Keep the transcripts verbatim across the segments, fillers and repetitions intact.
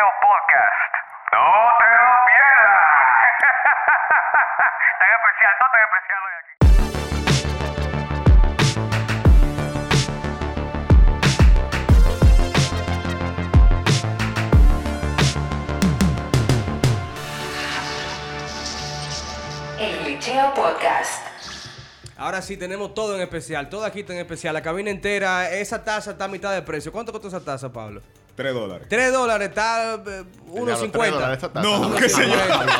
Podcast. No te lo pierdas. Tan especial, no tan especial hoy aquí. El Glitcheo Podcast. Ahora sí, tenemos todo en especial. Todo aquí está en especial. La cabina entera. Esa taza está a mitad de precio. ¿Cuánto costó esa taza, Pablo? Tres dólares. Tres dólares. Está eh, uno cincuenta. No, qué sé yo.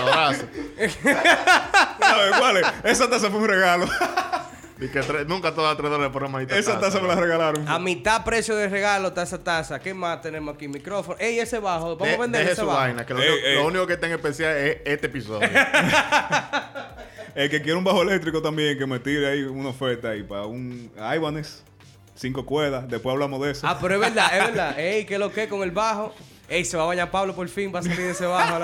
¿Sabes cuál es? Esa taza fue un regalo. Y que tres, nunca todas tres dólares por una maldita Esa taza, taza me la regalaron. A mitad precio de regalo está esa taza. ¿Qué más tenemos aquí? Micrófono. Ey, ese bajo. Vamos De- a vender deje ese su bajo. vaina, que lo, Ey, único, ey. lo único que está en especial es este episodio. El que quiere un bajo eléctrico también, que me tire ahí una oferta ahí para un Ibanez, cinco cuerdas. Después hablamos de eso. Ah, pero es verdad, es verdad. Ey, ¿qué es lo que es con el bajo? Ey, se va a bañar Pablo por fin. Va a salir de ese bajo.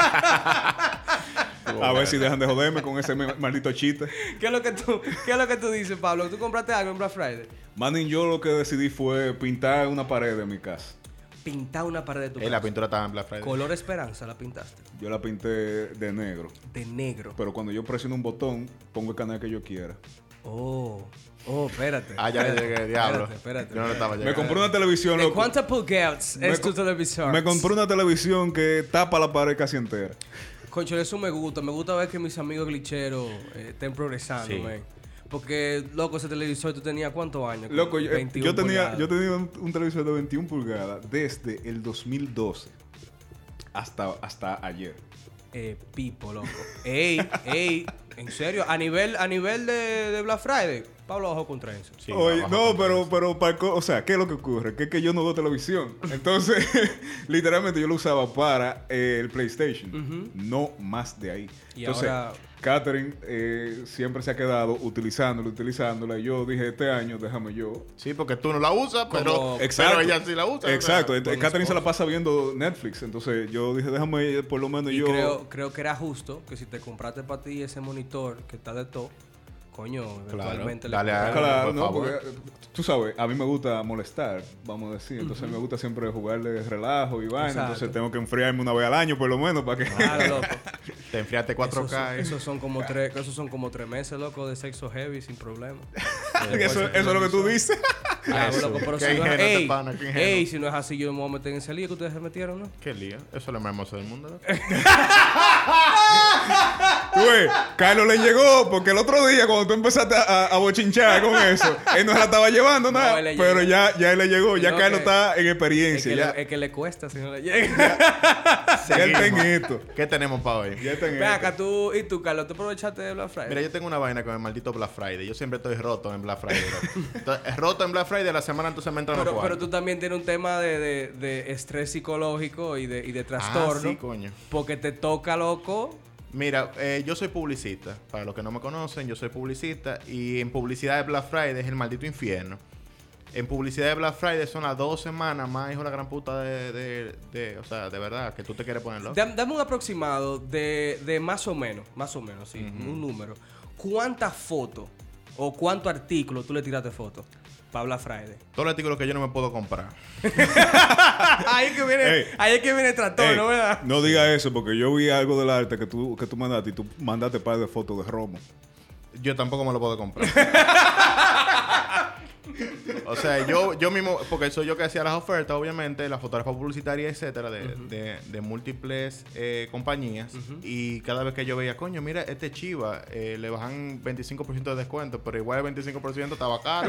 A ver si dejan de joderme con ese me- maldito chiste. ¿Qué es lo que tú, qué es lo que tú dices, Pablo? ¿Tú compraste algo en Black Friday? Manin, yo lo que decidí fue pintar una pared de mi casa. Pintar una pared de tu Y la casa. pintura estaba en Black Friday. Color esperanza la pintaste. Yo la pinté de negro. De negro. Pero cuando yo presiono un botón, pongo el canal que yo quiera. Oh. Oh, espérate. Ah, ya le Espérate, llegué, diablo. Espérate, espérate. Yo no le estaba Me llegando. compré una televisión, ¿De loco. cuántas pulgadas Me es tu co- televisor? Me compré una televisión que tapa la pared casi entera. Concho, eso me gusta. Me gusta ver que mis amigos glitcheros eh, estén progresando, Sí. man. Porque, loco, ese televisor, ¿tú tenías cuántos años? Loco, yo, veintiuno yo tenía, pulgadas. yo tenía un, un televisor de veintiuna pulgadas desde el dos mil doce hasta, hasta ayer. Eh, pipo, loco. Ey, ey. En serio, a nivel, a nivel de, de Black Friday, Pablo bajó contra eso. Sí, Oye, abajo no, con pero, eso. pero, para el co- o sea, ¿qué es lo que ocurre? Que es que yo no veo televisión. Entonces, literalmente yo lo usaba para eh, el PlayStation. No más de ahí. Y Entonces, ahora- Catherine eh, siempre se ha quedado utilizándola, utilizándola. Y yo dije, este año, déjame yo. Sí, porque tú no la usas, pero, Como- pero ella sí la usa. Exacto. ¿verdad? Entonces, con Catherine se la esposa. pasa viendo Netflix. Entonces, yo dije, déjame por lo menos Y yo. creo, creo que era justo que si te compraste para ti ese monitor que está de todo, coño, eventualmente dale le a- compraron. Claro, por no, favor. porque eh, tú sabes, a mí me gusta molestar, vamos a decir. Entonces, me gusta siempre jugarle relajo y vaina. Exacto. Entonces, tengo que enfriarme una vez al año, por lo menos, para que. Claro, loco. Te enfriaste cuatro Esos, K. son- esos son como tres, esos son como tres meses, loco, de sexo heavy sin problema. eso, eso es lo que tú dices. Claro, Eso. loco, pero Qué si no, ingenuo ey, este pana, qué ingenuo. ey, si no es así, yo me voy a meter en ese lío que ustedes se metieron, ¿no? Qué lío. Eso es lo más hermoso del mundo. ¿no? Tú ves, Carlos le llegó, porque el otro día, cuando tú empezaste a, a- a bochinchar con eso, él no se la estaba llevando No, nada. él le pero llegó. ya, ya él le llegó. Ya No, Carlos que- está en Es experiencia. que, ya, le, es que le cuesta si no le llega. ya él está en Seguimos. esto. ¿Qué tenemos para hoy? Ya está en Ven esto. acá, tú y tú, Carlos, ¿tú aprovechaste de Black Friday? Mira, yo tengo una vaina con el maldito Black Friday. Yo siempre estoy roto en Black Friday. loco. Entonces, roto en Black Friday, la semana entonces me entran los pero, pero cuartos. tú también tienes un tema de, de, de estrés psicológico y de, y de trastorno. Ah, sí, coño. Porque te toca, loco. Mira, eh, yo soy publicista. Para los que no me conocen, yo soy publicista. Y en publicidad de Black Friday es el maldito infierno. En publicidad de Black Friday son las dos semanas más, hijo de la gran puta de, de, de- o sea, de verdad, que tú te quieres poner loco. Dam- Dame un aproximado de, de más o menos, más o menos, sí, un número. ¿Cuántas fotos o cuántos artículos tú le tiraste fotos para Black Friday? Todos los artículos que yo no me puedo comprar. ahí es que viene, Ey. ahí es que viene el tractor, Ey, ¿no verdad? no diga eso, porque yo vi algo del arte que tú, que tú mandaste y tú mandaste par de fotos de Romo. Yo tampoco me lo puedo comprar. O sea, yo, yo mismo, porque soy yo que hacía las ofertas, obviamente, las fotografías publicitarias, etcétera, de, de, de múltiples eh, compañías. Y cada vez que yo veía, coño, mira, este Chiva, eh, le bajan veinticinco por ciento de descuento, pero igual el veinticinco por ciento estaba caro.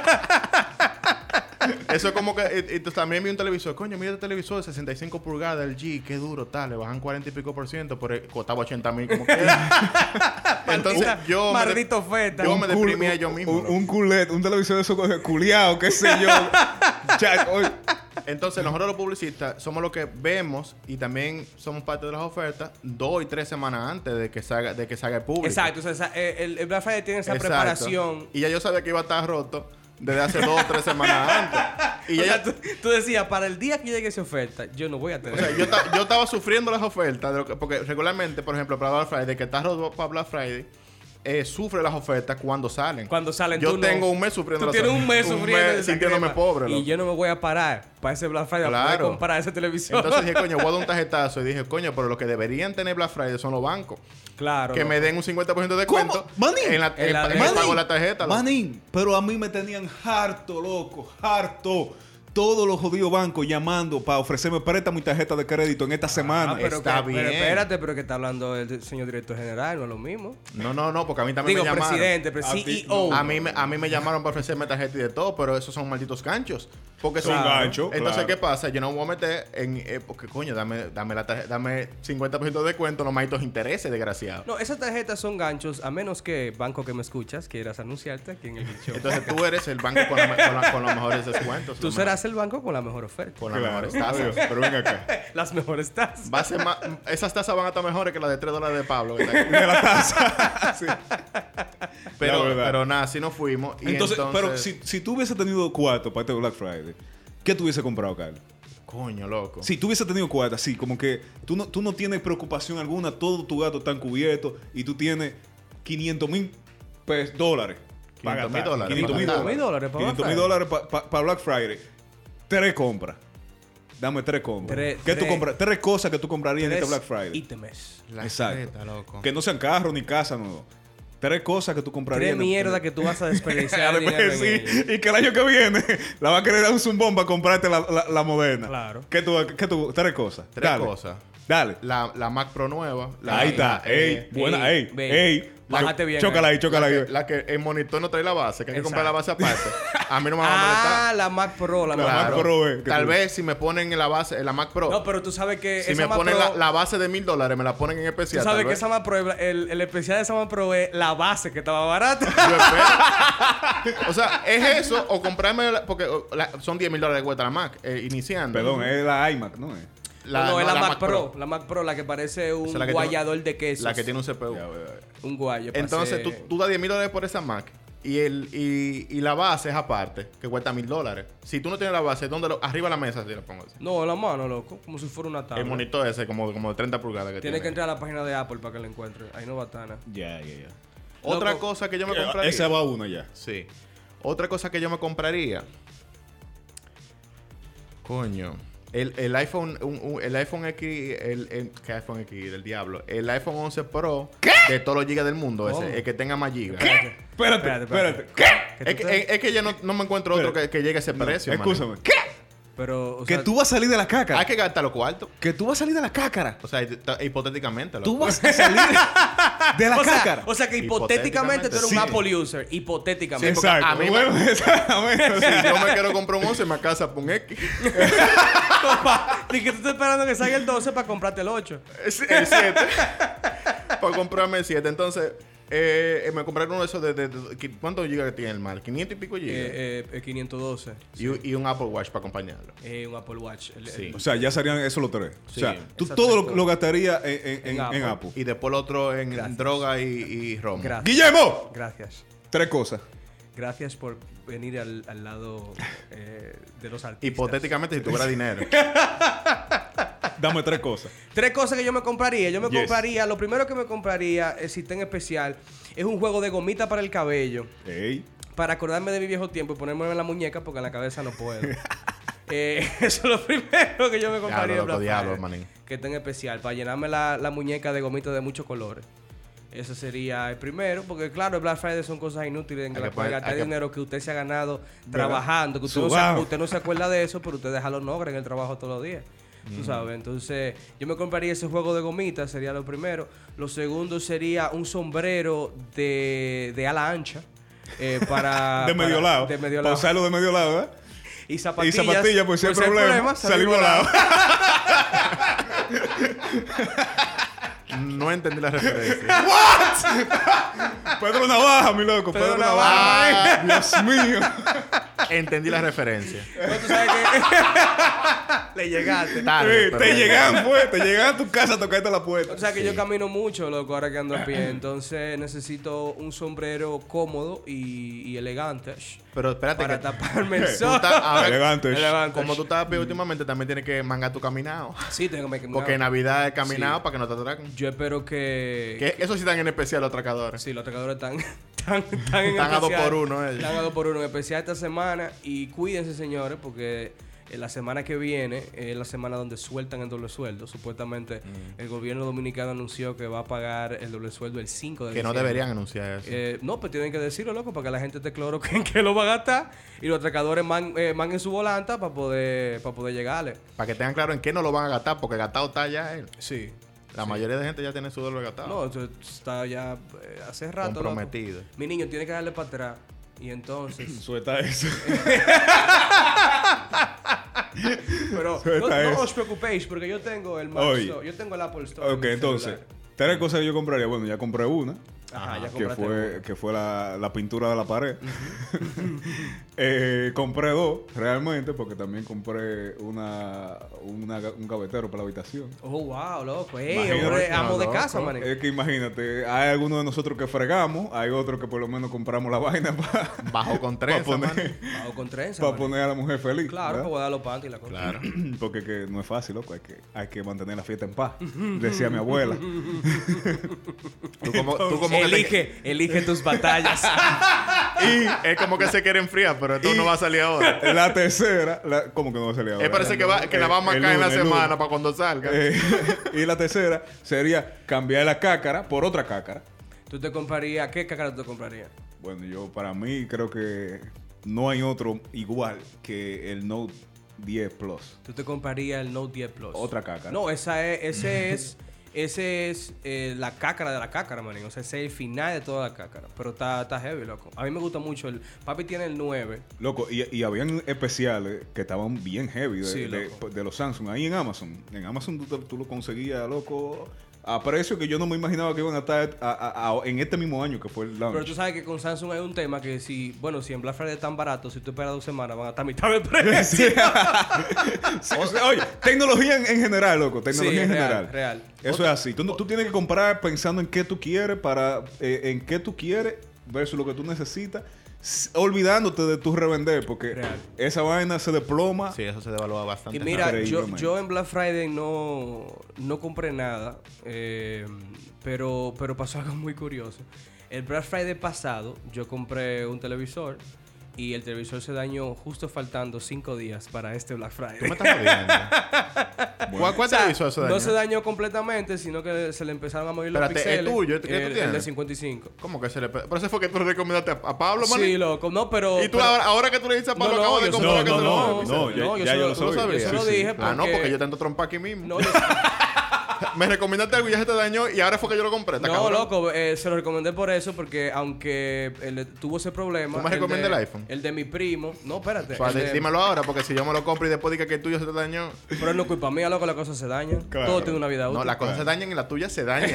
Eso es como que, y, y también vi un televisor, coño, mira este televisor de sesenta y cinco pulgadas, el G, qué duro, tal, le bajan cuarenta y pico por ciento, pero costaba ochenta mil como que. Entonces Maldita- yo me, maldita oferta. yo Un me cul- deprimía yo mismo. Un, loco. un culet, un televisor de esos culiados, qué sé yo. Cha- oye, Entonces, nosotros los publicistas somos los que vemos y también somos parte de las ofertas dos y tres semanas antes de que salga, de que salga el público. Exacto, o sea, esa- eh, el, el Black Friday tiene esa Exacto. preparación. Y ya yo sabía que iba a estar roto desde hace dos o tres semanas antes. Y O ya, sea, tú, tú decías, para el día que llegue esa oferta, yo no voy a tener. o sea, yo, ta- yo estaba sufriendo las ofertas, de lo que- porque regularmente, por ejemplo, para Black Friday, que está roto para Black Friday, eh, sufre las ofertas cuando salen. Cuando salen, Yo tú no. tengo un mes sufriendo Tú las tienes un mes un sufriendo de mes esa sintiéndome crema. pobre. Y loco. yo no me voy a parar para ese Black Friday para Claro. poder comprar ese televisor. Entonces dije, coño, voy a dar un tarjetazo. Y dije, coño, pero lo que deberían tener Black Friday son los bancos. claro. Que loco. me den un cincuenta por ciento de descuento ¿Cómo? Manín. en, la, En en, la- en el Manín. pago de la tarjeta. loco. Manín, pero a mí me tenían harto, loco, harto. Todos los jodidos bancos llamando para ofrecerme préstamo y tarjeta de crédito en esta semana. Ah, pero, Está que- pero bien. espérate, pero que está hablando el señor director general, no es lo mismo. No, no, no, porque a mí también Digo, me llamaron. presidente, pero A C ti, E O. no. A mí, me, a mí me llamaron para ofrecerme tarjeta y de todo, pero esos son malditos ganchos. Porque Son son ganchos, Entonces, claro. ¿qué pasa? Yo no me voy a meter en... eh, porque, coño, dame, dame, la tarjeta, dame cincuenta por ciento de descuento, los malditos intereses, desgraciado. No, esas tarjetas son ganchos, a menos que, banco que me escuchas, quieras anunciarte aquí en el show. Entonces, tú eres el banco con, la me- con la- con los mejores descuentos. Tú los serás el banco con la mejor oferta. Con las Claro, mejores tasas. adiós, pero ven acá. Las mejores tasas. Va a ser más- esas tasas van a estar mejores que las de tres dólares de Pablo. ¿verdad? De la tasa. Sí. Pero, La verdad. pero nada, así nos fuimos. Y Entonces, entonces, pero si, si tú hubiese tenido cuarto para este Black Friday, ¿qué tú hubiese comprado, Carlos? Coño, loco. Si tú hubiese tenido cuarto, así como que tú no, tú no tienes preocupación alguna, todo tu gato está cubierto y tú tienes quinientos mil dólares. para quinientos mil gastar. dólares. quinientos mil quinientos mil dólares para Black quinientos mil dólares para Black Friday. Tres compras. Dame tres compras. Tres- ¿Qué tú tres- compras? Tres cosas que tú comprarías en Tres este Black Friday. ítems. La Exacto. jeta, loco. Que no sean carros ni casa, no. Tres cosas que tú comprarías. Tres en el- mierda que tú vas a desperdiciar Después, dinero en sí, ello. y que el año que viene la va a querer dar un zumbón para comprarte la, la, la moderna. Claro. ¿Qué tú, qué tú, tres cosas. Tres Dale. cosas. Dale. La, la Mac Pro nueva. La, ahí está. la, ey, eh, buena. ey, Ey, ven. ey. Bájate bien, Chócala ahí. ahí, chócala la, ahí. que, la que el monitor no trae la base, que hay que comprar la base Exacto. aparte. A mí no me va a molestar. Ah, la Mac Pro, la, La Mac Mac Pro. Pro, eh, que Tal tú- vez si me ponen en la base, en la Mac Pro. No, pero tú sabes que si esa me Mac ponen Pro, la, la base de mil dólares, me la ponen en tú especial. sabes tal que vez. esa Mac Pro, el, el especial de esa Mac Pro es la base que estaba barata. Yo espero. O sea, es eso o comprarme, la- porque o, la- son diez mil dólares de vuelta la Mac, eh, iniciando. Perdón, es la iMac, ¿no es? La, no, es la, la Mac, Pro. La Mac Pro, la que parece un Esa es la que guayador tiene- de quesos. La que tiene un C P U. Ya, ya, ya. un guayo. pa' Entonces, hacer- tú, tú das diez mil dólares por esa Mac y, el, y, y la base es aparte, que cuesta mil dólares. Si tú no tienes la base, ¿dónde lo, arriba de la mesa, si la pongo así. No, en la mano, loco. Como si fuera una tabla. El monitor ese, como, como de treinta pulgadas que Tienes que tiene. entrar a la página de Apple para que la encuentres. Ahí no batana. Ya, ya, ya. Otra Loco. cosa que yo me Eh, compraría. Esa va una ya. Sí. Otra cosa que yo me compraría. Coño. El, el iPhone, un- un- el iPhone X, el, el- ¿qué iPhone X? Del diablo. El iPhone once Pro de todos los gigas del mundo, ¿Cómo? ese, el que tenga más gigas. Espérate, Espérate, espérate. espérate. ¿Qué? Que Es tú que, te- es, es que ya no, no me encuentro otro que, que llegue a ese precio. man. Escúchame. ¿Qué? Pero, o Que sea, tú vas a salir de la cácara. Hay que gastar los cuartos. Que tú vas a salir de la cácara. O sea, hip- hipotéticamente. loco. Tú vas a salir de la o sea, cácara. o sea que hipotéticamente tú eres un Sí. Apple user. Hipotéticamente. porque Exacto. a mí me- Bueno, exactamente. Si yo me quiero comprar un once, me casa por un X. Y que tú estás esperando que salga el doce para comprarte el ocho. El siete. Para comprarme el siete. Entonces, eh, me compré uno de esos de, de, de- de- ¿cuántos gigas que tiene el mal? quinientos y pico gigas. Eh, eh, quinientos doce. y, y un Apple Watch para acompañarlo. Eh, un Apple Watch. El- Sí. el- O sea, ya serían esos los tres. Sí. O sea, tú Esas todo tres lo, lo gastarías en, en, en, En Apple. en Apple. Y después el otro en Gracias. droga y, y romo. Gracias. ¡Guillermo! Gracias. Tres cosas. Gracias por venir al, al lado eh, de los artistas. Hipotéticamente, si tuviera dinero. Dame tres cosas. Tres cosas que yo me compraría. Yo me Yes. compraría, lo primero que me compraría, eh, si está en especial, es un juego de gomita para el cabello. Ey. Para acordarme de mi viejo tiempo y ponérmelo en la muñeca porque en la cabeza no puedo. Eh, eso es lo primero que yo me compraría. Diablo, en loco, Black diablo, Friday, manín. que está en especial. Para llenarme la, la muñeca de gomitas de muchos colores. Ese sería el primero, porque claro, el Black Friday son cosas inútiles en Hay las que cuales poner- gastar hay que- dinero que usted se ha ganado ¿Verdad? trabajando, que usted no, se, Sudado. usted no se acuerda de eso, pero usted deja los nogres en el trabajo todos los días. Tú sabes, entonces yo me compraría ese juego de gomitas, sería lo primero. Lo segundo sería un sombrero de, de ala ancha. eh, para, de medio para- lado. De medio Para lado. usarlo de medio lado, ¿eh? Y Y zapatillas. zapatillas, pues si hay por problema, salimos volado. No entendí la referencia. Pedro Navaja, mi loco. Pedro, Pedro Navaja. Navaja. Ay, Dios mío. Entendí la referencia. Pero tú sabes que le llegaste. Tarde, Sí, pero- te llegan, pues, te llegan a tu casa a tocarte la puerta. O sea que yo camino mucho, loco, ahora que ando a pie. Entonces necesito un sombrero cómodo y, y elegante shh, Pero espérate para que taparme el tú sol. estás- ahora- Elegante. Elegante. como tú estás a pie últimamente, también tienes que mangar tu caminado. Sí, tengo que Porque en Navidad es caminado Sí. para que no te atraquen. Yo espero que... Que eso sí están en especial los atracadores. Sí, los atracadores están, están, están, en Están a dos especial. por uno ellos. Están a dos por uno en especial esta semana. Y cuídense, señores, porque eh, la semana que viene es la semana donde sueltan el doble sueldo. Supuestamente Mm. el gobierno dominicano anunció que va a pagar el doble sueldo el cinco de Que no diciembre. deberían anunciar eso. Eh, no, pues tienen que decirlo, loco, para que la gente esté claro que, en qué lo va a gastar y los atracadores man, eh, manguen su volanta para poder, para poder llegarle. Para que tengan claro en qué no lo van a gastar, porque gastado está ya él. Sí. La mayoría de gente ya tiene su doble gastado. No, eso está ya eh, hace rato. loco. Comprometido. Mi niño tiene que darle para atrás. Y entonces. Suelta eso. Pero no, Suelta no eso. os preocupéis, porque yo tengo el Mac Oye. Store, yo tengo el Apple Store. en Ok, mi entonces, celular. tres cosas que yo compraría. Bueno, ya compré una. Ajá, ya que compraste fue, una. que fue la, la pintura de la pared. eh, compré dos, realmente, porque también compré una, una un gavetero para la habitación. Oh, wow, loco. Ey, Imagínate, hombre, no, amo de loco. casa, man. Es que imagínate, hay algunos de nosotros que fregamos, hay otros que por lo menos compramos la vaina para Bajo con trenza, poner, mano. Bajo con trenza. pa' man. poner a la mujer feliz. Claro, ¿verdad? para guardar los panties y la cosa. Claro. Porque que no es fácil, loco. Hay que, hay que mantener la fiesta en paz. Decía mi abuela. Tú como, tú como que te- Elige, elige tus batallas. y es como que se quiere enfriar, pero esto no va a salir ahora. La tercera, la, ¿cómo que no va a salir ahora? Él parece que, va, que la va a Eh, marcar el en la lunes, el semana lunes. para cuando salga. Eh, y la tercera sería cambiar la cácara por otra cácara. ¿Tú te comprarías? ¿Qué cácara tú te comprarías? Bueno, yo para mí creo que no hay otro igual que el Note diez Plus. ¿Tú te comprarías el Note diez Plus? Otra cácara. No, esa es, ese es, ese es eh, la cácara de la cácara, manín. O sea, ese es el final de toda la cácara. Pero está, está heavy, loco. A mí me gusta mucho el... Papi tiene el nueve. Loco, y, y habían especiales que estaban bien heavy de, Sí, de- loco. de los Samsung. Ahí en Amazon. En Amazon tú, tú lo conseguías, loco, a precio que yo no me imaginaba que iban a estar a- a- a- en este mismo año que fue el launch. Pero tú sabes que con Samsung hay un tema que si... Bueno, si en Black Friday es tan barato, si tú esperas dos semanas, van a estar a mitad de precio. Sí, o sea, oye, tecnología en, en general, loco. Tecnología Sí, en real, general. real. Eso es así. Tú, no- tú tienes que comprar pensando en qué tú quieres para... eh, en qué tú quieres versus lo que tú necesitas. s- Olvidándote de tu revender. Porque Real. esa vaina se desploma. Sí, eso se devalúa bastante. Y mira, yo, Increíblemente. yo en Black Friday no, no compré nada, eh, pero, pero pasó algo muy curioso. El Black Friday pasado yo compré un televisor y el televisor se dañó justo faltando cinco días para este Black Friday. ¿Tú me estás jodiendo? ¿Cuál, cuál O sea, televisor se dañó? no se dañó completamente, sino que se le empezaron a morir los Espérate, ¿es píxeles. tuyo? ¿Qué tú el, el tienes? de cincuenta y cinco. ¿Cómo que se le... pe- Pero ese fue que tú le recomendaste a, a Pablo, man. Sí, loco. No, pero... Y tú pero- ahora, ahora que tú le dices a Pablo, No, no, acabo de yo comprar se- que no, se no, lo- no, no, ya- yo ya se yo lo- lo tú sabía. Yo se lo Sí, sí. dije Ah, no, porque- porque yo te ando trompa aquí mismo. No, yo- Me recomendaste algo y ya se te dañó y ahora fue que yo lo compré. ¿Está No, cabrón? loco, eh, se lo recomendé por eso, porque aunque él tuvo ese problema. ¿Tú me el recomiendas de- el iPhone? El de mi primo. No, espérate. O sea, el de- dímelo ahora, porque si yo me lo compro y después diga que el tuyo se te dañó. Pero no es culpa mía, loco, las cosas se dañan. Claro. Todo tiene una vida útil. No, las cosas se dañan y las tuyas se dañan.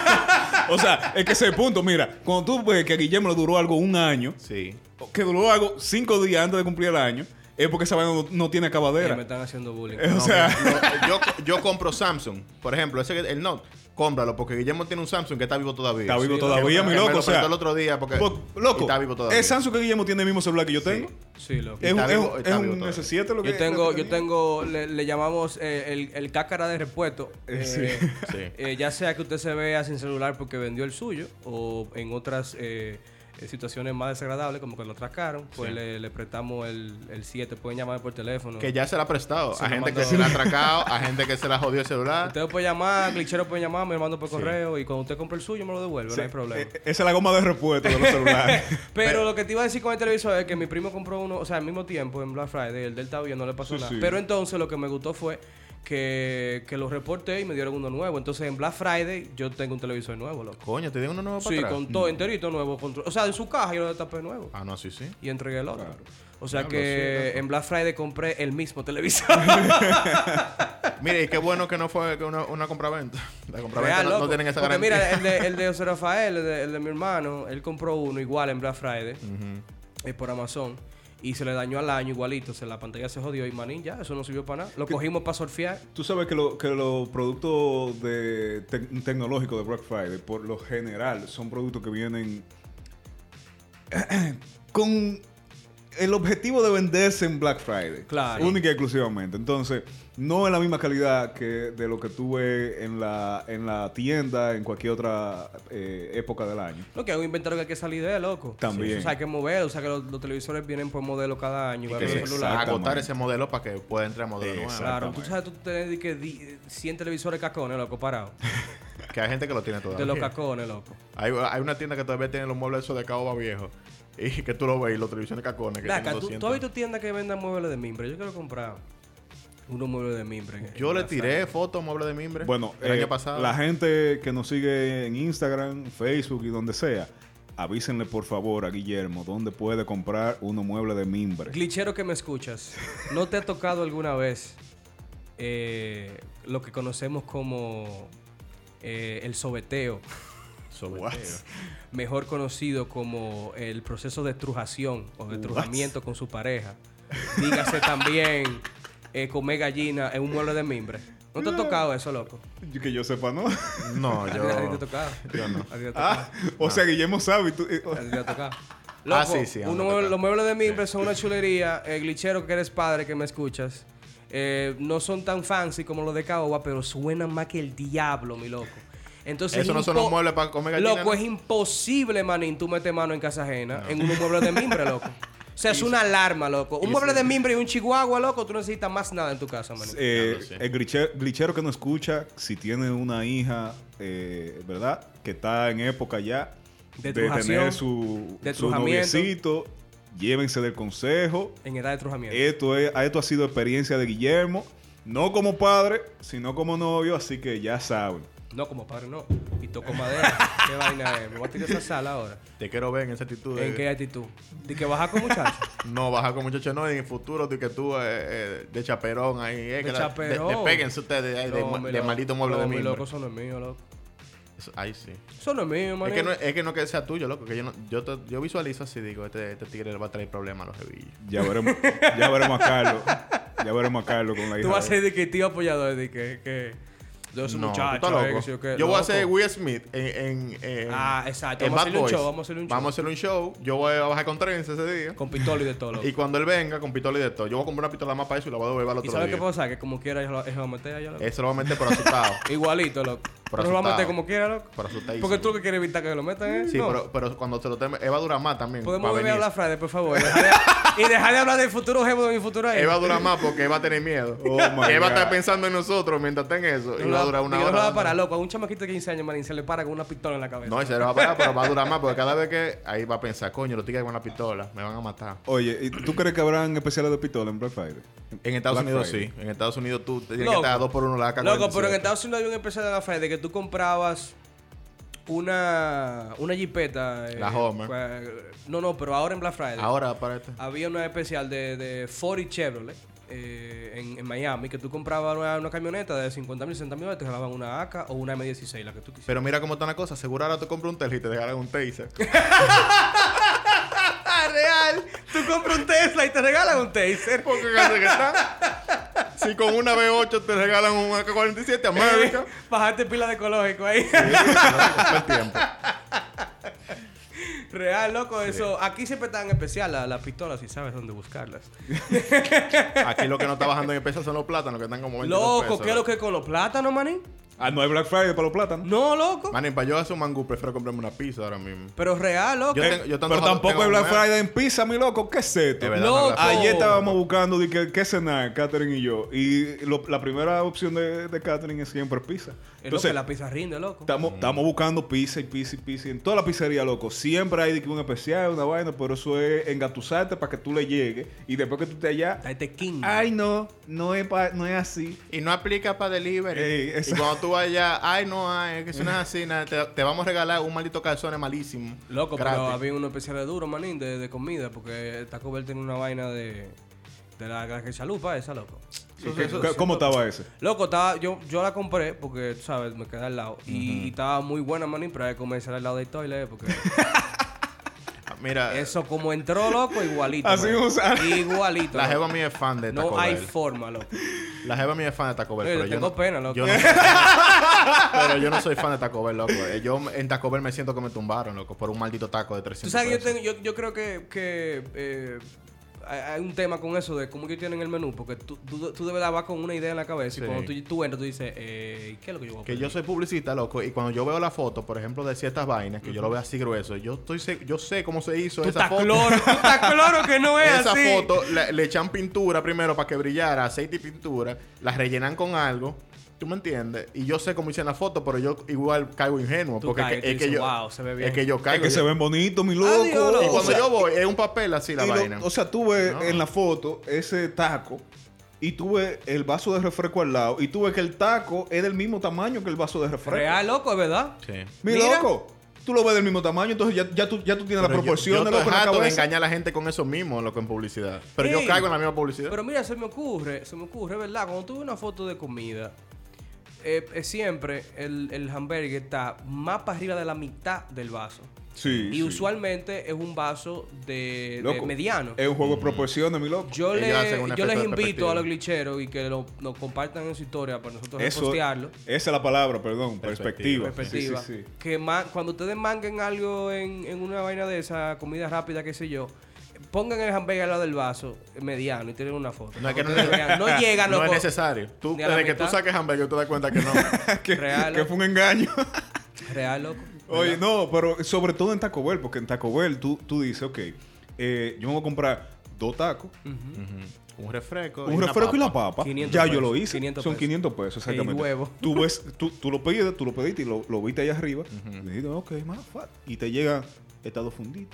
O sea, es que ese es el punto. Mira, cuando tú ves que a Guillermo le duró algo un año, Sí. que duró algo cinco días antes de cumplir el año, es porque esa vaina no, no tiene Eh, acabadera. me están haciendo bullying. O No, sea, no, yo, yo compro Samsung. Por ejemplo, ese el Note, cómpralo porque Guillermo tiene un Samsung que está vivo todavía. está vivo Sí, todavía, loco, mi Que me loco. lo O sea, prestó el otro día porque po- y loco, está vivo todavía. es Samsung que Guillermo tiene el mismo celular que yo tengo. Sí, loco. Es un, está es vivo- un- está es vivo un todavía. S siete lo que Yo tengo, lo que yo tenía. tengo, le, le llamamos eh, el, el cácara de repuesto. Eh, Eh, sí. Sí. eh, ya sea que usted se vea sin celular porque vendió el suyo o en otras eh, eh, situaciones más desagradables como que lo atracaron, pues Sí. le, le prestamos el el siete. Pueden llamar por teléfono. Que ya se la ha prestado. Se a lo gente mandó. que se la ha atracado, a gente que se la jodió el celular. Usted puede llamar, Glitchero puede llamar, me lo mando por correo y cuando usted compre el suyo me lo devuelve, no hay problema. Eh, Esa es la goma de repuesto de los celulares. Pero lo que te iba a decir con el televisor es que mi primo compró uno, o sea, al mismo tiempo en Black Friday, el del estaba bien, no le pasó Sí, nada. sí. Pero entonces lo que me gustó fue que, que lo reporté y me dieron uno nuevo. Entonces en Black Friday yo tengo un televisor nuevo, loco. Coño, te di uno nuevo para Sí, atrás. con todo enterito nuevo. con- o sea, en su caja yo lo destapé nuevo. Ah, no, sí, sí. Y entregué el otro. Claro. O sea Diablo, que sí, en Black Friday compré el mismo televisor. Mire, y qué bueno que no fue que una, una compraventa. La compraventa Real, no, no loco. tienen esa Porque garantía. mira, el de, el de José Rafael, el de, el de mi hermano, él compró uno igual en Black Friday Ujú. eh, por Amazon. y se le dañó al año igualito, se la pantalla se jodió y manín ya, eso no sirvió para nada. Lo cogimos para surfear. Tú sabes que, lo, que los productos de te- tecnológicos de Black Friday, por lo general, son productos que vienen con el objetivo de venderse en Black Friday. Claro. Única y exclusivamente. Entonces, no es la misma calidad que de lo que tú ves en la, en la tienda, en cualquier otra eh, época del año. Lo que es un inventario que hay que salir de, loco. También. O sea, hay que mover, o sea, que los, los televisores vienen por modelo cada año. Y igual que que se los a celulares. agotar ese modelo para que pueda entrar modelo nuevo. Exacto. Claro, tú sabes, tú tienes que di- cien televisores cacones, loco, parados. Que hay gente que lo tiene todavía. De los cacones, loco. Hay, hay una tienda que todavía tiene los muebles esos de caoba viejo. Y que tú lo ves y los televisores cacones que Venga, tienen ¿tú, doscientos. tú has visto tiendas que vendan muebles de mimbre? Yo quiero comprar unos muebles de mimbre. en- Yo en le la tiré sala. fotos muebles de mimbre. Bueno, el eh, año pasado. la gente que nos sigue en Instagram, Facebook y donde sea, avísenle por favor a Guillermo dónde puede comprar unos muebles de mimbre. Glitchero que me escuchas, ¿no te ha tocado alguna vez eh, lo que conocemos como eh, el sobeteo? What? Mejor conocido como el proceso de estrujación o de estrujamiento con su pareja. Dígase también eh, comer gallina en un mueble de mimbre. ¿No te ha tocado eso, loco? Yo- Que yo sepa, ¿no? No, ¿A ti- yo... ¿A ti te ha tocado? Yo no. ¿A ti te ha tocado? Ah, o sea, Guillermo sabe. y tú- eh, ¿A ti te ha tocado? Ah, Loco, sí, sí, a mí me uno- ha tocado. los muebles de mimbre son una chulería. El glitchero que eres padre, que me escuchas. Eh, no son tan fancy como los de caoba, pero suenan más que el diablo, mi loco. Entonces, Eso no son impo- los muebles para comer gallina. Loco, ¿no? es imposible, manín, tú metes mano en casa ajena en unos muebles de mimbre, loco. O sea, es una alarma, loco. Un y mueble sí. de mimbre y un chihuahua, loco, tú no necesitas más nada en tu casa, manín. eh, Claro, sí. El glitchero, glitchero que no escucha, si tiene una hija, eh, ¿verdad? Que está en época ya De de, trujación, tener su, de su trujamiento. noviecito, llévense del consejo. En edad de trujamiento. Esto, es, esto ha sido experiencia de Guillermo, no como padre, sino como novio, así que ya saben. No, como padre, no. Y toco madera. ¿Qué vaina es? Me voy a tirar esa sala ahora. Te quiero ver en esa actitud. de- ¿En qué actitud? ¿De que bajar con muchachos? No, bajar con muchachos no, en el futuro de que tú eh, eh, de chaperón ahí. Eh, De que la- chaperón. De, de péguense ustedes ahí, de, No, mu- mi de loco. maldito mueble No, de mi mimbre. loco, eso no es mío, loco. Eso- ahí sí. Eso no es mío, Es manín. que, no, es que no que sea tuyo, loco. Que yo, no, yo, te- yo visualizo así, digo, este, este tigre le va a traer problemas a los hebillos. Ya veremos, ya veremos a Carlos. Ya veremos a Carlos con la hija. Tú vas a de- ser de que tío apoyador, de que... que yo soy No, muchacho, tú estás eh, loco. que sí o qué. Yo voy a hacer Loco. Will Smith en... en, en Ah, exacto. en Vamos a Bad hacerle un Boys. show, vamos a hacerle un show. Vamos a hacerle un show. Yo voy a bajar con trenza ese día. Con pistola y de todo, loco. Y cuando él venga, con pistola y de todo. Yo voy a comprar una pistola más para eso y la voy a devolver al ¿Y otro sabes día. qué pasa? Que como quiera, eso lo eso lo meter allá, loco. Eso lo va a meter por asustado. Igualito, loco. Por Pero lo va a meter asustado. como quiera, loco. Por asustadísimo. Porque tú lo que quieres evitar que lo metan, ¿eh? Sí, No. pero, pero cuando se lo teme, él va a durar más también. Podemos va a volver a venir. hablar Friday, por favor. Y dejar de, y dejar de hablar del futuro jefe de mi futuro ahí. Él va a durar más porque él va a tener miedo. Oh, my él va a estar God. pensando en nosotros mientras está en eso. Y va a durar una y no hora. lo va a parar, loco. A un chamaquito de quince años, manín, se le para con una pistola en la cabeza. No, y se le va a parar, pero va a durar más porque cada vez que ahí va a pensar, coño, los tigres con la pistola, me van a matar. Oye, ¿y tú crees que habrán especiales de pistola en Black Friday? En Estados Black Unidos Friday. sí. En Estados Unidos tú tienes Loco. que estar a dos por uno la A K Loco, cuarenta y pero en siete. Estados Unidos había un especial de la Friday que tú comprabas una, una jipeta. eh, La Homer. pues, no, no, pero ahora en Black Friday. Ahora para este. Había una especial de, de Ford y Chevrolet eh, en, en Miami que tú comprabas una, una camioneta de cincuenta mil, sesenta mil dólares, te regalaban una A K o una M dieciséis, la que tú quisieras. Pero mira cómo está la cosa. Seguro ahora te compras un Tesla y te dejarán un Taser. ¡Ah, real! Tú compras un Tesla y te regalan un Taser. ¿Por qué grande que está? Si con una V ocho te regalan un A K cuarenta y siete América. Eh, Bajaste pila de ecológico ahí. Sí, no, el tiempo. Real, loco, eso. Aquí siempre están especial las las pistolas si sabes dónde buscarlas. Aquí lo que no está bajando en el peso son los plátanos que están como veintidós Loco, pesos. ¿qué es lo que es con los plátanos, manín? Ah, no hay Black Friday para los plátanos. No, loco. Manín, para yo hacer un mangú prefiero comprarme una pizza ahora mismo. Pero real, loco. Yo Eh, tengo- yo tanto pero jodo- tampoco tengo hay Black mujer. Friday en pizza, mi loco. ¿Qué es esto? Es verdad, Loco. no es Black Friday. Ayer estábamos buscando de que, qué cenar, Catherine y yo. Y lo- la primera opción de, de Catherine es siempre pizza. Es lo que Entonces, la pizza rinde, loco. estamos, estamos buscando pizza y pizza y pizza. En toda la pizzería, loco. Siempre hay de que un especial, una vaina, pero eso es engatusarte para que tú le llegues. Y después que tú estés allá, Este king. ay, no, no es, pa- no es así. Y no aplica para delivery. Ey, y exacto. cuando tú vayas, ay, no, ay, es que eso no es así, nada, te, te vamos a regalar un maldito calzone malísimo. Loco, gratis. pero había unos especiales duros, manín, de, de comida, porque Taco Bell tiene una vaina de, de la, la que chalupa esa, loco. Eso- ¿Qué- eso- qué- ¿Cómo estaba ese? Loco, estaba, yo, yo la compré porque, tú sabes, me queda al lado. Y, y estaba muy buena, manín, pero hay que comerse al lado del toilet porque... Mira, Eso como entró, loco, igualito. Así man. usa- Igualito. la loco. jeva mía es fan de Taco No hay Bell. forma, loco. La jeva mía es fan de Taco Bell, Oye, pero yo tengo no, pena, loco. yo no- pero yo no soy fan de Taco Bell, loco. Eh, Yo en Taco Bell me siento que me tumbaron, loco, por un maldito taco de Tú trescientos sabes que yo, pesos. tengo, yo, yo creo que, que eh, hay, hay un tema con eso de cómo ellos tienen el menú, porque tú, tú, tú de verdad vas con una idea en la cabeza Sí. y cuando tú, tú entras tú dices, eh, ¿qué es lo que yo voy a Que pedir? yo soy publicista, loco, y cuando yo veo la foto, por ejemplo, de ciertas vainas, que yo lo veo así grueso, yo estoy se- yo sé cómo se hizo Tú esa estás foto. cloro, tú estás cloro que no es Esa así. foto le, le echan pintura primero para que brillara, aceite y pintura, la rellenan con algo. ¿Tú me entiendes? Y yo sé cómo hice la foto, pero yo igual caigo ingenuo. Tú porque caes, es, tú que, es que dices, yo. "Wow, se ve bien". Es que yo Es caigo. que yo- se ven bonitos, mi loco. Adiós, loco. Y O cuando sea, yo voy, es un papel así la y lo- vaina. o sea, tú ves No. en la foto ese taco y tú ves el vaso de refresco al lado y tú ves que el taco es del mismo tamaño que el vaso de refresco. Real, loco, es verdad. Sí. Mi Mira. loco, tú lo ves del mismo tamaño, entonces ya, ya, tú, ya tú tienes la Pero yo- proporción yo de estoy loco en la harto de cabeza. engañar a la gente con eso mismo, loco, en publicidad. Pero Ey, yo caigo en la misma publicidad. Pero mira, se me ocurre, se me ocurre, ¿verdad? Cuando tú ves una foto de comida, eh, eh, siempre el, el hamburger está más para arriba de la mitad del vaso. Sí, Y sí. usualmente es un vaso de, de Loco, mediano. Es un juego de proporciones, mi loco. Yo, Ellos hacen le, un yo les efecto de invito perspectiva. a los glitcheros y que lo, nos compartan en su historia para nosotros Eso, repostearlo. esa es la palabra, perdón, Perspectiva. perspectiva. Perspectiva. Sí, sí, sí. Que ma- cuando ustedes manguen algo en, en una vaina de esa, comida rápida, qué sé yo, pongan el hamburger al lado del vaso mediano y tienen una foto. No, es que no, Ustedes vean, no llega, no loco. es necesario. Tú, Ni a la desde que tú mitad. saques hamburger, tú te das cuenta que no. que, Real, que loco. fue un engaño. Real, loco. Oye, ¿Verdad? no, pero sobre todo en Taco Bell, porque en Taco Bell tú, tú dices, ok, eh, yo me voy a comprar dos tacos, Ujú. Un refresco. un refresco y la papa. quinientos Ya pesos, yo lo hice. quinientos Son pesos. quinientos pesos, exactamente. Y huevo. Tú ves, tú, tú lo pediste, tú lo pediste y lo, lo viste allá arriba. Y dijiste, ok, más fat. Y te llega estas dos funditas.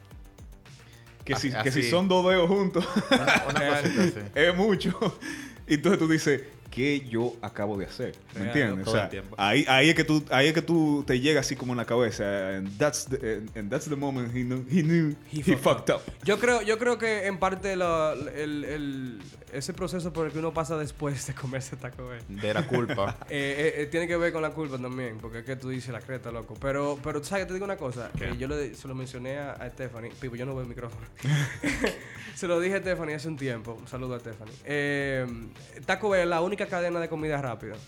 Que, si, Así- que si así. son dos dedos juntos, Una, una Real. cosita así. es mucho. Y entonces tú dices, ¿qué yo acabo de hacer? ¿Me Real, entiendes? todo O sea, el tiempo. ahí, ahí, es que tú, ahí es que tú te llegas así como en la cabeza. And that's the, and, and that's the moment he knew, he, knew He he, fucked fucked up. Yo creo, yo creo que en parte la- el, el- ese proceso por el que uno pasa después de comerse Taco Bell De la culpa. eh, eh, eh, tiene que ver con la culpa también, porque es que tú dices la creta, loco. Pero, pero tú sabes que te digo una cosa, que yo le, se lo mencioné a, a Stephanie, Pipo, yo no veo el micrófono. Se lo dije a Stephanie hace un tiempo. Un saludo a Stephanie. Eh, Taco Bell es la única cadena de comida rápida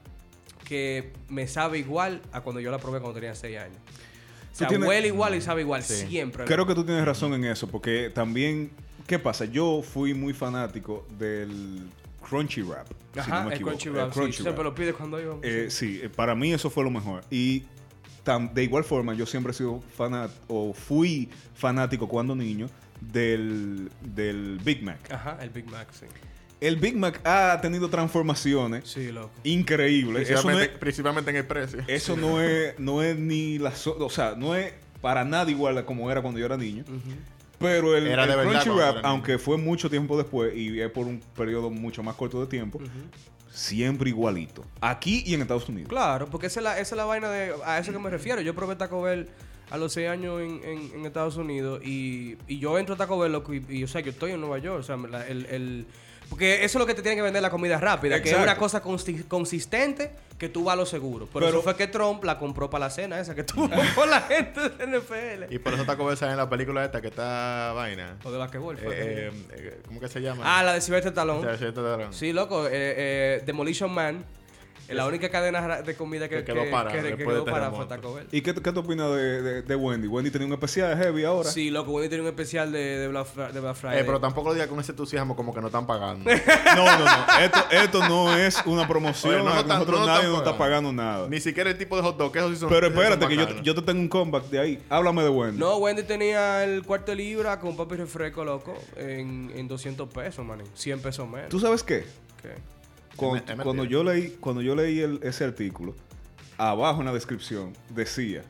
que me sabe igual a cuando yo la probé cuando tenía seis años. O sea, tienes- huele igual y sabe igual Sí. siempre. Creo que tú tienes razón en eso, porque también, ¿qué pasa? Yo fui muy fanático del Crunchy Wrap. si Ajá, no me el equivoco. Crunchy Wrap. El Sí, Crunchy siempre Wrap. lo pides cuando íbamos. Eh, sí, eh, para mí eso fue lo mejor. Y tam- de igual forma, yo siempre he sido fanático, o fui fanático cuando niño, del, del Big Mac. Ajá, el Big Mac, sí. El Big Mac ha tenido transformaciones Sí, loco. increíbles. Eso no Principalmente, es, principalmente en el precio. eso no es, no es ni la... so- o sea, no es para nada igual a como era cuando yo era niño. Pero el, Era el de verdad Crunchy cuando Wrap, era niño. aunque fue mucho tiempo después y es por un periodo mucho más corto de tiempo, siempre igualito. Aquí y en Estados Unidos. Claro, porque esa es la, esa es la vaina de... A eso que me refiero. Yo probé Taco Bell a los seis años en, en, en Estados Unidos y, y yo entro a Taco Bell, loco, y, y o sea, yo estoy en Nueva York. O sea, la- el... el porque eso es lo que te tiene que vender la comida rápida, que es Exacto. una cosa consi- consistente que tú vas a lo seguro. Por Pero- eso fue que Trump la compró para la cena esa que tuvo con la gente de N F L. Y por eso Taco Bell sale en la película esta que está vaina. O de basquetbol. Eh, fue. eh, eh, ¿Cómo que se llama? ah, la de Sylvester Stallone. Sí, sí, sí, Sí, loco. Eh, eh, Demolition Man. Es la única cadena ra- de comida que, Que quedó que- para que- que después quedó de para terremoto. fue Taco Bell. ¿Y qué, qué te opinas de, de, de Wendy? Wendy tenía un especial heavy ahora. Sí, loco, Wendy tiene un especial de, de, Black, Fri- de Black Friday. Eh, pero tampoco lo digas con ese entusiasmo como que no están pagando. No, no, no. Esto, esto no es una promoción. Oye, no a nos están- nosotros no nos nadie están nos está pagando. pagando nada. Ni siquiera el tipo de hot dog, que esos sí son. Pero esos son espérate, que yo, bacanos. yo te tengo un comeback de ahí. Háblame de Wendy. No, Wendy tenía el cuarto de libra con papi refresco, loco, en, en doscientos pesos, man. cien pesos menos. ¿Tú sabes qué? ¿Qué? Cuando, Es me- es cuando mentira. yo leí, cuando yo leí el- ese artículo, abajo en la descripción decía,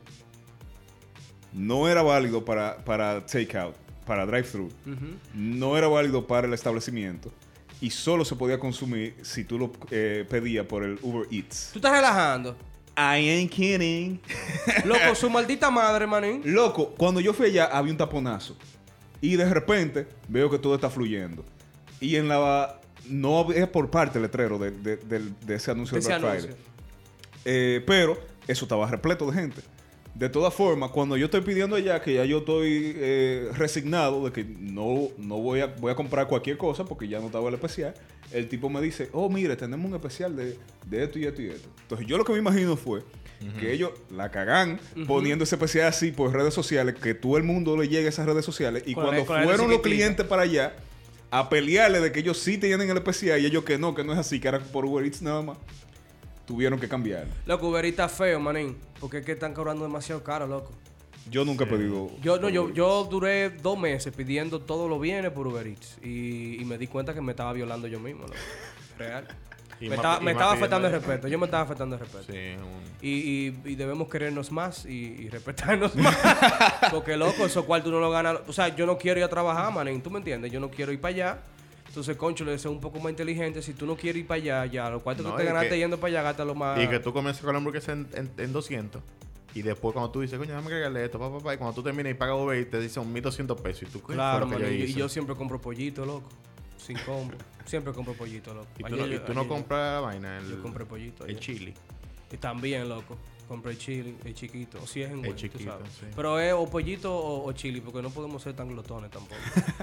no era válido para, para takeout, para drive-thru, no era válido para el establecimiento y solo se podía consumir si tú lo eh, pedías por el Uber Eats. ¿Tú estás relajando? I ain't kidding. Loco, su maldita madre, manín. Loco, cuando yo fui allá había un taponazo y de repente veo que todo está fluyendo y en la no había por parte el letrero de, de- del- de ese anuncio Ese de Black anuncio. Friday. Eh, pero eso estaba repleto de gente. De todas formas, cuando yo estoy pidiendo allá, que ya yo estoy eh, resignado de que no, no voy, a, voy a comprar cualquier cosa porque ya no estaba el especial, el tipo me dice, oh, mire, tenemos un especial de, de esto y esto y esto. Entonces yo lo que me imagino fue uh-huh. que ellos la cagan uh-huh. poniendo ese especial así por redes sociales, que todo el mundo le llegue a esas redes sociales. Y con cuando el, fueron los clientes para allá a pelearle de que ellos sí tienen el especial y ellos que no, que no es así, que era por Uber Eats nada más, tuvieron que cambiar. Loco, Uber Eats está feo, manín. Porque es que están cobrando demasiado caro, loco. Yo nunca sí. he pedido... Yo, no, yo, yo duré dos meses pidiendo todos los bienes por Uber Eats. Y, y me di cuenta que me estaba violando yo mismo, loco. Real. me más, estaba, me estaba afectando el respeto. Yo me estaba afectando el respeto. Sí, un... y, y, y debemos querernos más y, y respetarnos más. Porque, loco, eso cual tú no lo ganas... O sea, yo no quiero ir a trabajar, manín. ¿Tú me entiendes? Yo no quiero ir para allá. Entonces, concho, le deseo un poco más inteligente. Si tú no quieres ir para allá, ya, los cuartos no, que te ganaste que, yendo para allá, gástalo más. Y que tú comienzas con la hamburguesa en, en, en doscientos. Y después, cuando tú dices, coño, déjame agregarle esto, papá, papá. Y cuando tú terminas y pagas Uber y te dicen mil doscientos pesos. Y tú, ¿qué claro, fue lo man, que yo y, hice? y yo siempre compro pollito, loco. Sin compro. Siempre compro pollito, loco. ¿Y tú no, y tú no compras la vaina? El, yo compré pollito. El ayer. chili. Y también, loco. Compré chili, el chiquito. O si es en el buen, chiquito, tú sabes. Sí. Pero es o pollito o, o chili, porque no podemos ser tan glotones tampoco.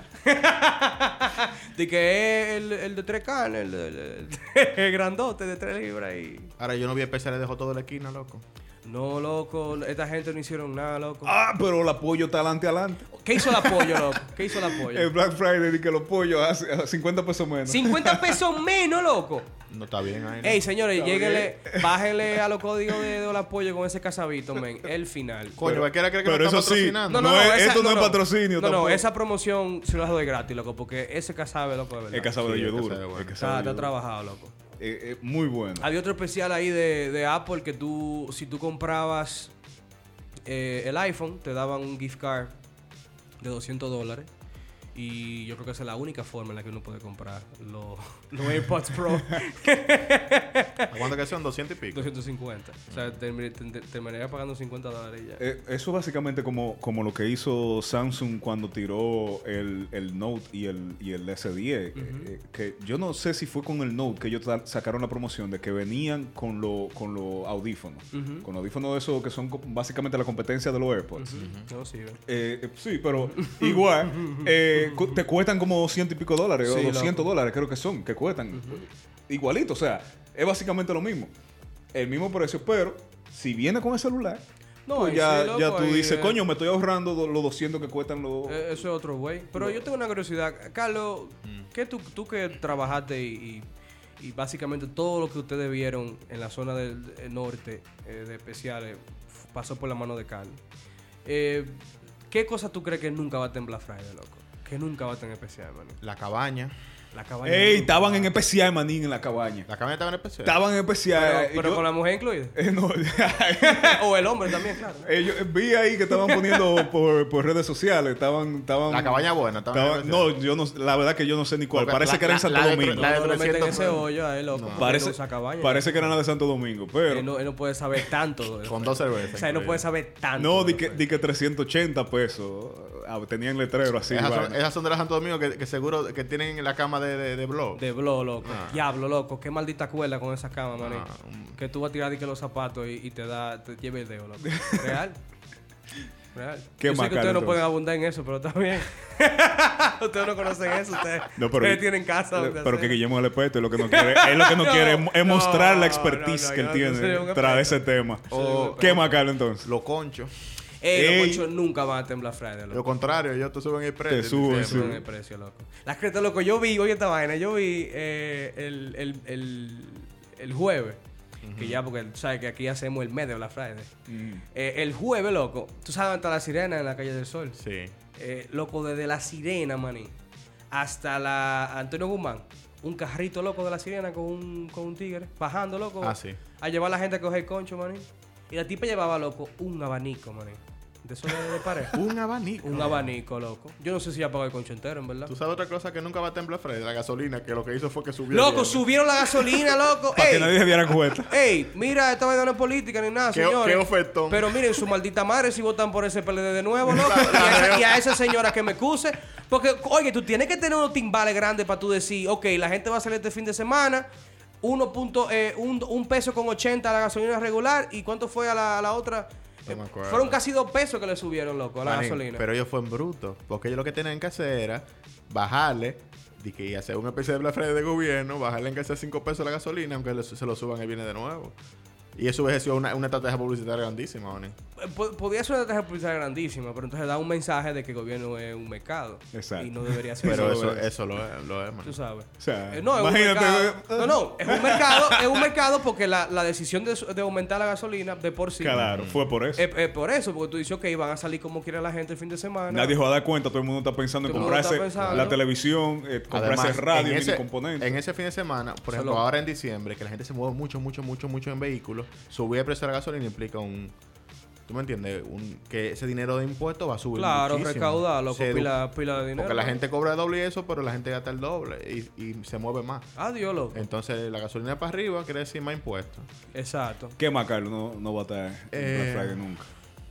De que es el, el de tres carnes, el, el, el, el grandote de tres libras. Y... Ahora, yo no vi especiales de todo de la esquina, loco. No, loco. Esta gente no hicieron nada, loco. Ah, pero el apoyo está adelante, adelante. ¿Qué hizo el apoyo, loco? ¿Qué hizo el apoyo? El Black Friday y que los pollos a cincuenta pesos menos. ¿cincuenta pesos menos, loco? No está bien ahí. ¿no? Ey, señores, lléguenle, bájenle a los códigos de, de los apoyos con ese casabito, men. El final. Coño, pero, ¿qué era que pero no eso está patrocinando? Sí, no, no, no, es, esa, esto no, no es patrocinio no, tampoco. No, esa promoción se la doy gratis, loco, porque ese casabe, loco, de verdad. El casabe sí, de yo duro. Bueno. Está, está trabajado, loco. Eh, eh, muy bueno. Había otro especial ahí de, de Apple que tú, si tú comprabas eh, el iPhone, te daban un gift card de doscientos dólares. Y yo creo que esa es la única forma en la que uno puede comprar los, los AirPods Pro. ¿Cuánto que son? ¿doscientos y pico? doscientos cincuenta. O sea, terminaría te, te pagando cincuenta dólares ya. Eh, eso básicamente como, como lo que hizo Samsung cuando tiró el, el Note y el, y el S diez. Uh-huh. eh, que yo no sé si fue con el Note que ellos sacaron la promoción de que venían con los con lo audífonos. Uh-huh. Con audífonos de esos que son básicamente la competencia de los AirPods. Uh-huh. No sirve. Eh, sí, pero igual... eh, te cuestan como ciento y pico dólares sí, o doscientos dólares creo que son, que cuestan uh-huh. igualito, o sea, es básicamente lo mismo, el mismo precio, pero si viene con el celular, no, pues ya, sí, loco, ya tú dices, eh, coño, me estoy ahorrando do, los doscientos que cuestan los... Eh, eso es otro güey, pero no. Yo tengo una curiosidad, Carlos, mm. ¿qué tú, tú que trabajaste y, y, y básicamente todo lo que ustedes vieron en la zona del, del norte eh, de especiales pasó por la mano de Carlos? Eh, ¿Qué cosa tú crees que nunca va a tener Black Friday, loco? Que nunca va a tener especial, manín. La cabaña. La cabaña. Ey, estaban en especial, manín, en la cabaña. La cabaña estaba en especial. Estaban en especial. Pero, pero yo, con la mujer incluida. Eh, no. O el hombre también, claro. Eh, yo vi ahí que estaban poniendo por, por redes sociales. Estaban, estaban. La cabaña buena. Estaban, no, yo no. La verdad que yo no sé ni cuál. Porque parece la, que era en Santo la, la Domingo. La de, no, no meten ese hoyo a él, loco. No. Parece, no cabaña, parece que era la de Santo Domingo, pero. Él no, él no puede saber tanto. Con dos cervezas. O sea, él no puede saber tanto. No, di que, di que trescientos ochenta pesos. Tenían letrero así. Esas son, esas son de la Santo Domingo que, que seguro que tienen la cama de, de, de blog. De blog, loco. Ah. Diablo, loco. Qué maldita cuerda con esa cama, maní. Ah, um... Que tú vas a tirar de que los zapatos y, y te da, te lleva el dedo, loco. Real. Real. Qué Yo sé que ustedes entonces. no pueden abundar en eso, pero está bien. Ustedes no conocen eso, ustedes. No, pero, ustedes tienen casa. Pero, pero que Guillermo el experto es lo que no quiere, es lo que no, no quiere es mostrar no, la expertise no, no, que él no, tiene tras ese tema. O, ¿Qué más, Carlos, entonces? Los conchos. Ey, Ey, los conchos nunca van a temblar Friday, loco. Lo contrario, ellos te suben el precio. Te suben, te suben el precio, loco. Las cretas, loco, yo vi, oye esta vaina, yo vi eh, el, el, el, el jueves, uh-huh. que ya, porque tú sabes que aquí hacemos el mes de Black Friday. Uh-huh. Eh, el jueves, loco, tú sabes dónde está la Sirena en la Calle del Sol. Sí. Eh, loco, desde la Sirena, maní, hasta la Antonio Guzmán. Un carrito, loco, de la Sirena con un, con un tigre, bajando, loco. Ah, sí. A llevar a la gente a coger concho, maní. Y la tipa llevaba, loco, un abanico, maní. De eso de, de pared. Un abanico. Un abanico, loco. Yo no sé si ya pagó el concho entero, en verdad. ¿Tú sabes otra cosa que nunca va a temblar, Fred? La gasolina, que lo que hizo fue que subió. Loco, subieron la gasolina, loco. Para que nadie se diera cuenta. Ey, mira, esta vaina no es política ni nada, ¿Qué, señores. qué ofertón. Pero miren, su maldita madre si votan por ese P L D de nuevo, loco. y, a esa, y a esa señora que me excuse. Porque, oye, tú tienes que tener unos timbales grandes para tú decir, ok, la gente va a salir este fin de semana. Uno punto, eh, un, un peso con ochenta a la gasolina regular. ¿Y cuánto fue a la, a la otra? Eso me acuerdo. Fueron casi dos pesos que le subieron, loco, a la Manín, gasolina. Pero ellos fueron brutos. Porque ellos lo que tenían que hacer era bajarle de que hacer una especie de Black Friday de gobierno, bajarle en que sea cinco pesos la gasolina, aunque le- se lo suban y viene de nuevo. Y eso hubiese sido una, una estrategia publicitaria grandísima, manín. Eh, po- Podría ser una estrategia publicitaria grandísima, pero entonces da un mensaje de que el gobierno es un mercado. Exacto. Y no debería ser Pero así. eso, eso lo es, lo es, man. Tú sabes. O sea, Eh, no, es un imagínate. mercado. No, no, es un mercado, es un mercado porque la, la decisión de, su- de aumentar la gasolina de por sí. Claro, fue por eso. Es, es por eso, porque tú dices, ok, van a salir como quiera la gente el fin de semana. Nadie se va a dar cuenta, todo el mundo está pensando en Todo el mundo comprarse está pensando. la televisión, eh, comprarse Además, radio, en mini ese, componentes. en ese fin de semana, por ejemplo, Solo- ahora en diciembre, que la gente se mueve mucho, mucho, mucho, mucho en vehículos, subir el precio de la gasolina implica un... ¿Tú me entiendes? Un, que ese dinero de impuestos va a subir Claro, muchísimo. recaudar, loco, Se- pila, pila de dinero. Porque la gente cobra el doble y eso, pero la gente gasta el doble y, y se mueve más. Adiós, loco. Entonces, la gasolina para arriba quiere decir más impuestos. Exacto. ¿Qué más, Carlos? No, no va a estar en Eh, Black Friday nunca.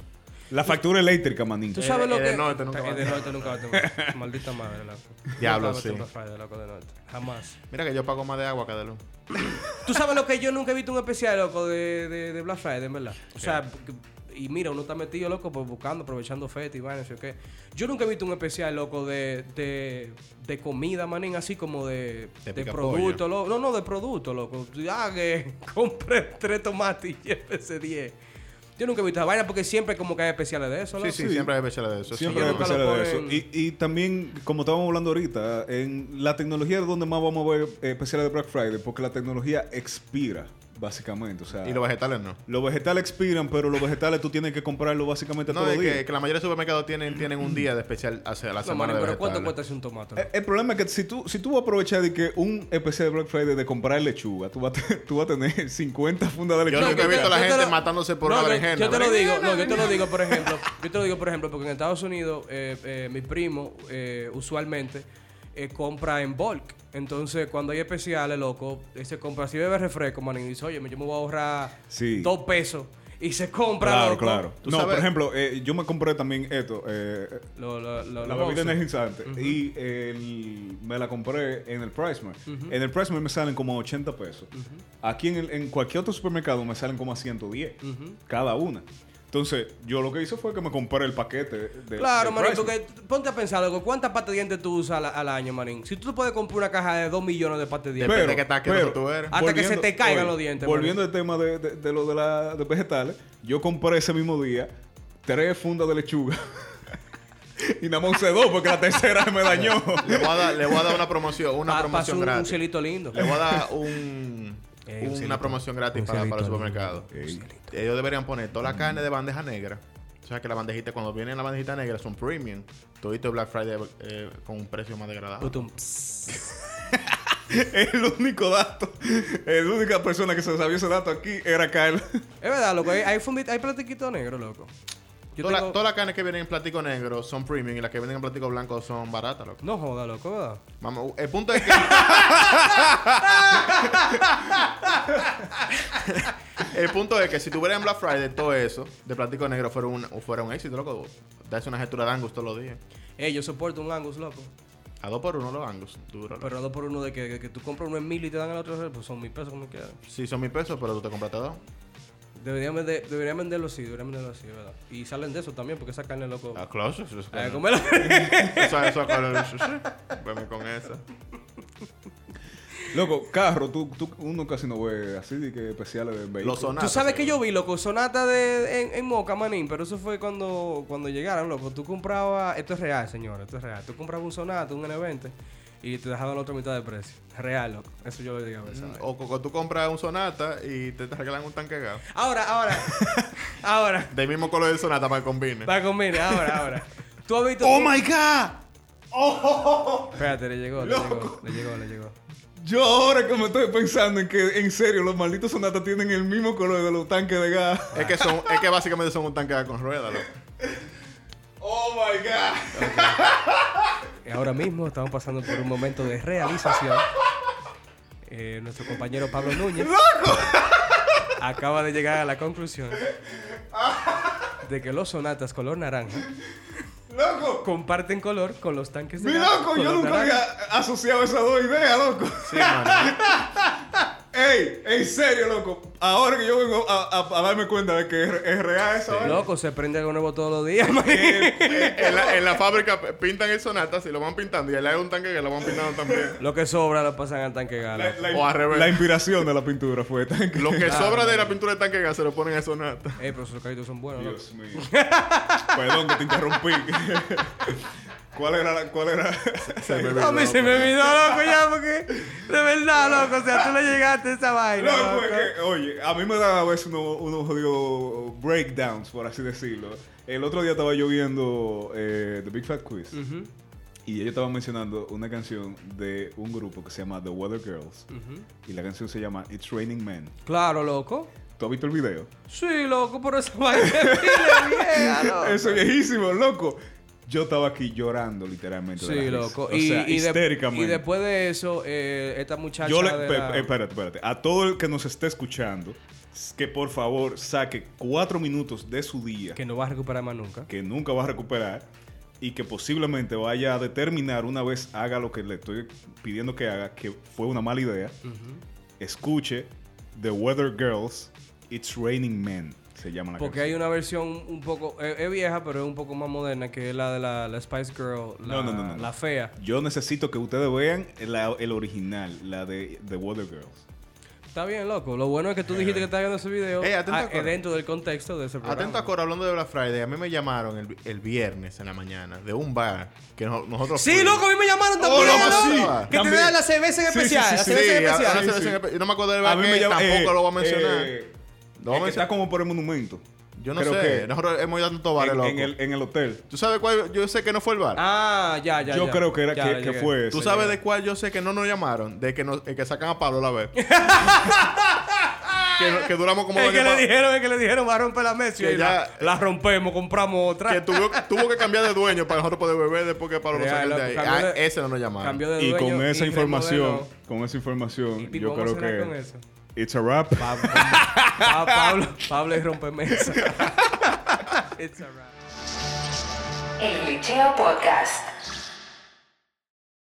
La factura eléctrica, manín. Tú sabes Eh, lo eh, que... de norte nunca va a Eh, de tener. norte nunca va a tener. Maldita madre, loco. Diablo, Nunca va a tener sí. Black Friday, loco, de norte. Jamás. Mira que yo pago más de agua que de luz. Tú sabes lo que yo nunca he visto un especial, loco, de, de, de Black Friday, en verdad. O sea, porque- y mira, uno está metido, loco, pues buscando, aprovechando fete y vainas, ¿sí o qué? Yo nunca he visto un especial, loco, de, de, de comida, manín, así como de, De de pica producto, loco. No, no, de producto, loco. Ah, que compré tres tomates y llévese diez. Yo nunca he visto esa vaina porque siempre como que hay especiales de eso, Sí, loco. sí, siempre hay especiales de eso. Siempre yo hay nunca especiales lo de eso. ponen- Y, y también, como estábamos hablando ahorita, en la tecnología es donde más vamos a ver eh, especiales de Black Friday, porque la tecnología expira, básicamente. O sea, Y los vegetales no. los vegetales expiran, pero los vegetales tú tienes que comprarlos básicamente No, todos es los días. que, que la mayoría de supermercados tienen, tienen un día de especial hacia la No, semana manín, de pero ¿cuánto vegetales. cuesta ese un tomate? Eh, loco? El problema es que si tú, si tú vas a aprovechar de que un especial de Black Friday de comprar lechuga, tú vas a, te- tú vas a tener cincuenta fundas de Yo lechuga. nunca he yo te- visto a la yo te gente lo- matándose por No, una yo- berenjena. Yo te lo digo, Berenjena, no, yo te lo berenjena. digo, por ejemplo. Yo te lo digo, por ejemplo, porque en Estados Unidos, eh, eh, mi primo, eh, usualmente, eh, compra en bulk. Entonces, cuando hay especiales, loco, él se compra, si bebe refresco, man, y dice, oye, yo me voy a ahorrar Sí. dos pesos. Y se compra, Claro, loco. claro. Tú No, sabes- por ejemplo, eh, yo me compré también esto, eh, Lo, lo, lo, la lo bebida Monster. energizante. Y el- me la compré en el Price Mart. En el Price Mart me salen como a ochenta pesos. Aquí en, el- en cualquier otro supermercado me salen como a ciento diez cada una. Entonces, yo lo que hice fue que me compré el paquete de. Claro, del manín, Price Mart. porque ponte a pensar, loco, ¿cuántas pastas de dientes tú usas al, al año, manín? Si tú puedes comprar una caja de dos millones de pastas de dientes. Depende de qué tan asqueroso tú eres. Hasta que se te caigan los dientes, Volviendo al tema de, de, de lo de, la, de vegetales, yo compré ese mismo día tres fundas de lechuga. Y nada más usé dos porque la tercera me dañó. Le voy a dar, le voy a dar una promoción, una Pa- promoción pa' un, un gratis. cielito lindo. Le voy a dar un, Ey, un una cielito. promoción gratis Un para, cielito para el lindo. supermercado. Ey. Ellos deberían poner toda la carne de bandeja negra. O sea que la bandejita, cuando viene en la bandejita negra, son premium. Todito Black Friday eh, con un precio más degradado. Putum. El único dato, la única persona que se sabía ese dato aquí era Kyle. Es verdad, loco. Hay, hay, fundita- hay platiquito negro, loco. Yo Todas tengo- las todas las carnes que vienen en plástico negro son premium y las que vienen en plástico blanco son baratas, loco. No joda, loco, ¿verdad? Vamos, el punto es que. el punto es que si tuviera en Black Friday todo eso de plástico negro fuera un, fuera un éxito, loco. Darse una gestura de Angus todos los días. Ey, yo soporto un Angus, loco. A dos por uno los Angus, duro. loco. Pero no dos por uno de que, que, que tú compras uno en mil y te dan el otro, pues son mil pesos como quieras. Sí, son mil pesos, pero tú te compraste dos. Deberían, vender, deberían venderlo así, deberían venderlo así, ¿verdad? Y salen de eso también, porque esa carne, loco. Ah, claro, eso eso- Eh, comerlo. eso- eso- eso- Veme con eso. Loco, carro, tú, tú, uno casi no ve así de que especiales de vehículos. Los sonatas. Tú sabes que yo seguro. vi, loco, sonata de, en, en Moca, manín, pero eso fue cuando, cuando llegaron, loco. Tú comprabas, esto es real, señor, esto es real. Tú comprabas un sonata, un N veinte, y te dejaban la otra mitad de precio. Real, loco. Eso yo lo digo a veces. O cuando tú compras un Sonata y te, te regalan un tanque de gas. Ahora, ahora, ahora. Del mismo color del Sonata para que combine. Va conmigo, ahora, ahora. Tú has visto. ¡Oh, tú- my God! ¡Oh! Espérate, le llegó, le llegó, le llegó, le llegó. Yo ahora que me estoy pensando en que, en serio, los malditos sonatas tienen el mismo color de los tanques de gas. Es que son, es que básicamente son un tanque de gas con ruedas, loco. ¡Oh, my God! Y ahora mismo estamos pasando por un momento de realización. Eh, nuestro compañero Pablo Núñez acaba de llegar a la conclusión de que los sonatas color naranja ¡Loco! comparten color con los tanques de ¡Mi gas loco! Yo color nunca naranja. había asociado esas dos ideas, loco. Sí, mano. ¡Ey! En serio, loco. Ahora que yo vengo a, a, a darme cuenta de que es, es real esa vaina. Loco, se prende algo nuevo todos los días, man. Eh, eh, en, la, en la fábrica pintan el Sonata, si lo van pintando, y al lado hay un tanque que lo van pintando también. Lo que sobra lo pasan al tanque gala. la, la, O al revés. la inspiración de la pintura fue tan Lo que sobra de la pintura de tanque gas se lo ponen en Sonata. Ey, pero esos caritos son buenos, loco. Dios mío. Perdón que te interrumpí. ¿Cuál era la, cuál era? Se me A mí olvidó, se me olvidó, loco, ya, porque de verdad, loco, o sea, tú le llegaste a esa vaina. No, loco. fue que, oye, a mí me da a veces unos uno jodidos breakdowns, por así decirlo. El otro día estaba yo viendo eh, The Big Fat Quiz. Ujú, Y ellos estaban mencionando una canción de un grupo que se llama The Weather Girls. ujú. Y la canción se llama It's Raining Men. Claro, loco. ¿Tú has visto el video? Sí, loco, por esa vaina es pila vieja, loco. Eso es viejísimo, loco. Yo estaba aquí llorando literalmente. de la Sí, risa. loco. O y, sea, y, de- histéricamente. y después de eso, eh, esta muchacha Yo le, de pe- la- espérate, espérate. A todo el que nos esté escuchando, que por favor saque cuatro minutos de su día que no va a recuperar más nunca. que nunca va a recuperar y que posiblemente vaya a determinar una vez haga lo que le estoy pidiendo que haga, que fue una mala idea. Ujú. Escuche The Weather Girls, It's Raining Men, se llama la Porque canción. hay una versión un poco... eh, es vieja, pero es un poco más moderna, que es la de la, la Spice Girl, la, No, no, no, no. la fea. Yo necesito que ustedes vean la- el original, la de The Weather Girls. Está bien, loco. Lo bueno es que tú dijiste que estabas viendo ese video Ey, atento ah, a Cora. eh, dentro del contexto de ese programa. Atento a Cora, hablando de Black Friday, a mí me llamaron el, el viernes en la mañana de un bar que no- nosotros Sí, fuimos. loco, a mí me llamaron Oh, también, loco, loco. sí. Que te También. dan la cerveza en Sí, especial. sí, la sí, cerveza Sí, en a- especial. a- Sí, a- sí. a- yo no me acuerdo del A bar mí que me llama... tampoco eh, lo voy a mencionar. eh, Lo voy a el que está mencionar. como por el monumento. Yo no creo sé. que- Nosotros hemos ido a tantos bares, En, loco. en el, en el hotel. ¿Tú sabes cuál? Yo sé que no fue el bar. Ah, ya, ya, Yo ya. creo que era Ya, que, ya que llegué. fue ese. ¿Tú sabes de cuál yo sé que no nos llamaron? De que, nos, el que sacan a Pablo la vez. que, no- que duramos como Es dos que años le pa- dijeron, es que le dijeron, va a romper la mesa. Que Y ya- la, la rompemos, compramos otra. que tuvo, tuvo que cambiar de dueño para nosotros poder beber después que Pablo lo Real, saquen de ahí. loco, cambió Ah, de- ese no nos llamaron. Cambió de Y dueño con esa y información, remodeló. con esa información, Y Pipo, yo vamos creo a cerrar con que eso. it's a wrap. Pa- pa- Pablo, Pablo y rompe mesa. It's a wrap. El Glitcheo Podcast.